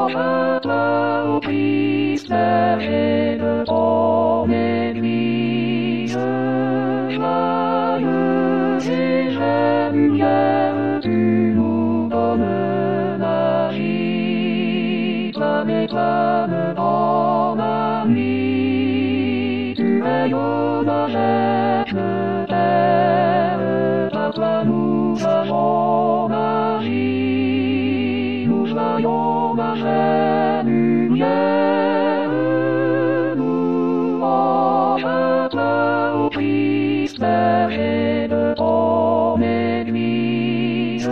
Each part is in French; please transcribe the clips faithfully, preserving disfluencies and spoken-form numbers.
à toi, ô Christ, berger de ton Église. Joyeuse et jeune lumière, tu nous donnes la vie. Toi m'étoile dans la nuit, tu rayonnes avec le Père. Par toi nous avons la vie, nous voyons la vraie lumière. Louange à toi, ô Christ, berger de ton Église.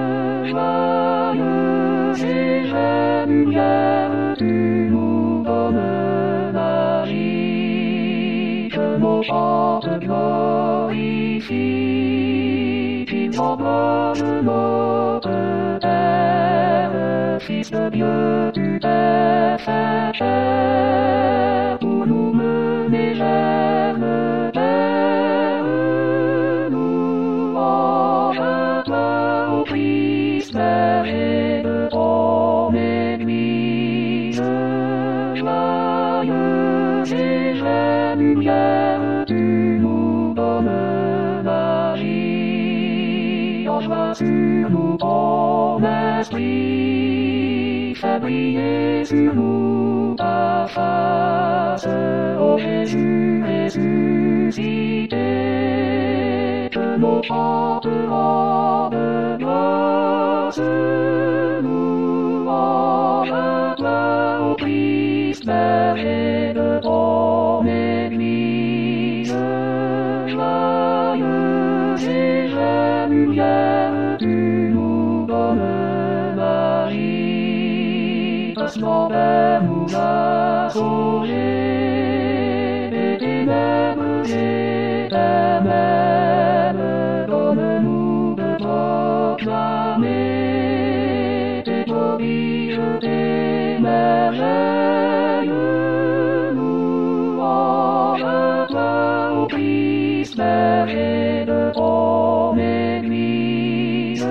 Joyeuse et jeune lumière, tu nous donnes la vie. Que nos chants te glorifient, qu'ils emblôment notre terre. Fils de Dieu, tu t'es fait chair pour nous mener vers le Père. Louange à toi, ô Christ, berger de ton Église. Joyeuse et jeune lumière, tu nous donnes la vie. Envoie sur nous ton esprit, fais briller sur nous ta face. Ô Jésus ressuscité, que nos chants te rendent grâce. Louange à toi, ô Christ, berger de ton Église. Joyeuse et jeune lumière, tu nous donnes la vie. Parce qu'en Père nous a sauvés des ténèbres éternelles. Donne-nous de proclamer tes prodiges, tes merveilles. Louange à toi, ô Christ, berger de ton Église.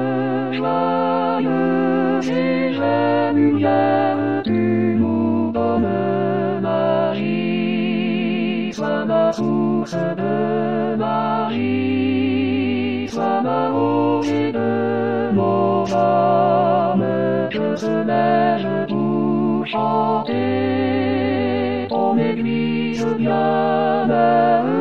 Joyeuse et jeune lumière, tu nous donnes la vie. Sois ma source de ma vie, sois ma rose de mon âme, que se lève pour chanter ton Église bien-aimée.